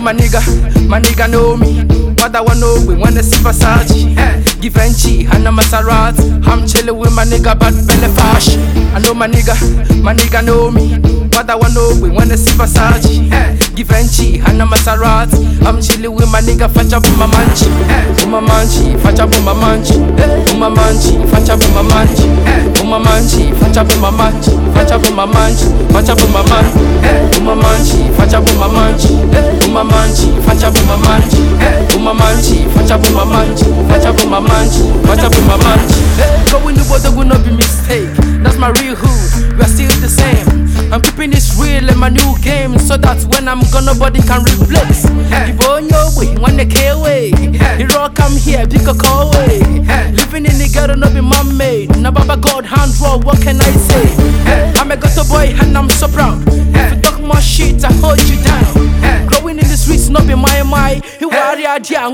my nigga know me. What I want know we when they see Versace. Givenchy, and a Maserati. I'm chillin' with my nigga, bad belly fashion. I know my nigga know me. What I want know we when they see Versace. Givenchy, and a Maserati. I'm chillin' with my nigga, facha buma manchi. Buma manchi, facha buma manchi. Buma manchi, facha buma manchi. Buma manchi, facha buma manchi. Facha buma manchi, facha buma manchi. Buma manchi, facha buma manchi. Buma manchi, facha buma manchi. Buma manchi, facha buma manchi. Facha buma manchi, facha buma manchi. Going to border will not be mistake. That's my real hood. We are still the same. I'm keeping this real in my new game, so that when I'm gone nobody can replace. You on your way, when they care away. You all come here, pick a call way. Living in the ghetto, no be man made. Now Baba God hand draw, what can I say? I'm a ghetto boy and I'm so proud. If you talk more shit, I hold you down. Growing in the streets, no be my. You worry idea,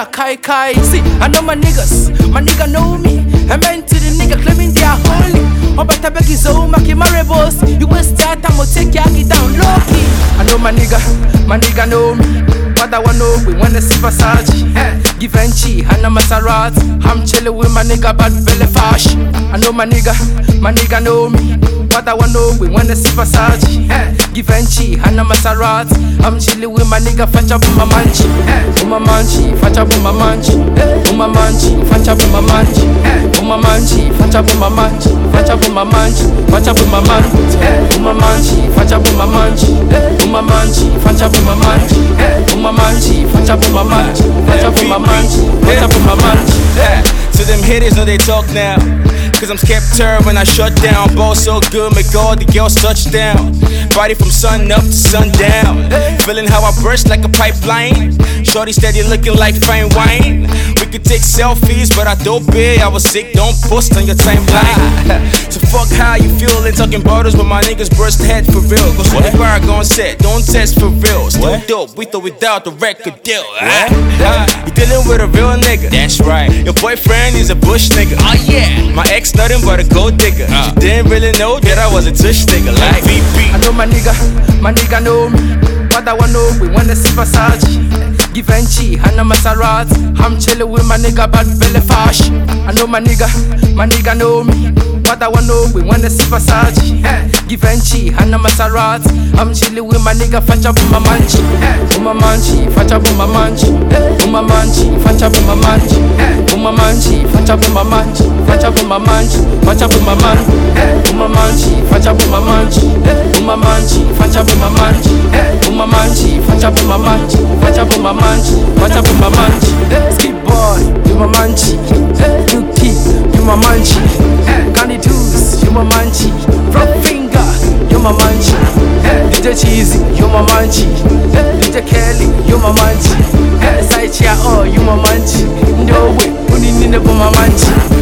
kai. See, I know my nigga know me. I meant to the nigga claiming they are holy. Oh, but I beg you so much, my boss. You waste your time, I'll take your get down low key. I know my nigga know me. What I want know we when they see Versace. Givenchy, and a Maserati. I'm chillin' with my nigga, bad belly fashion. I know my nigga know me. What I want know we when they see Versace. Givenchy, and a Maserati. I'm chillin' with my nigga, facha buma manchi. Buma manchi, facha buma manchi. Buma manchi, facha buma manchi. Buma manchi, facha buma manchi. Facha buma manchi, facha buma manchi. Buma manchi, facha buma manchi. Buma manchi, facha buma manchi. Buma manchi, facha buma manchi. Facha buma manchi, facha buma manchi. To them haters know they talk now, cause I'm scared when I shut down. Ball so good, make all the girls touch down. Body from sun up to sundown. Feeling how I burst like a pipeline. Shorty steady looking like fine wine. We could take selfies, but I dope it. I was sick, don't post on your timeline. So fuck how you feelin', talking bottles with my niggas burst head for real. Cause what the paragon said, don't test for real. Still dope, with or without the record deal. You dealing with a real nigga, that's right. Your boyfriend is a bush nigga, oh yeah. My ex nothing but a gold digger. She didn't really know that I was a tush nigga like VP. I know my nigga know me. What I want know we when they see Versace. Givenchy, and a Maserati. I'm chillin' with my nigga, bad belly fashion. I know my nigga know me. What I want know we when they see Versace. Givenchy, and a Maserati. I'm chillin' with my nigga, facha buma manchi. Buma manchi, facha buma manchi. Buma manchi, facha buma manchi. Buma manchi, facha buma manchi. Facha buma manchi, facha buma manchi. Buma manchi, facha buma manchi. Buma manchi, facha buma manchi. Buma manchi, facha buma manchi. Facha buma manchi, facha buma manchi. Skip boy, you my manchi. Yuki, you my manchi. Candy Deuce, you my manchi. Frog finger, you my manchi. DJ Cheesy, you my manchi. DJ Kelly, you my manchi. Side chair, oh, you my manchi. No way, put it in the manchi.